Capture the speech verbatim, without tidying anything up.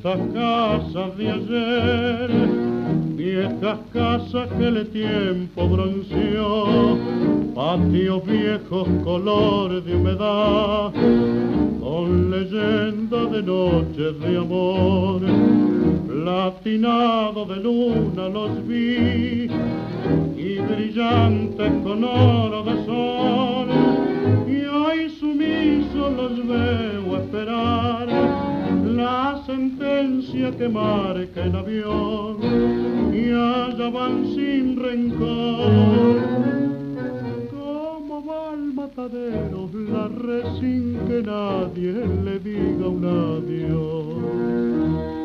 estas casas de ayer, viejas casas que el tiempo bronceó, patios viejos color de humedad, con leyenda de noches de amor, platinado de luna los vi, y brillantes con oro de sol, y hoy sumiso los veo esperar la sentencia que marca el avión, y allá van sin rencor. Como va al matadero la res sin que nadie le diga un adiós.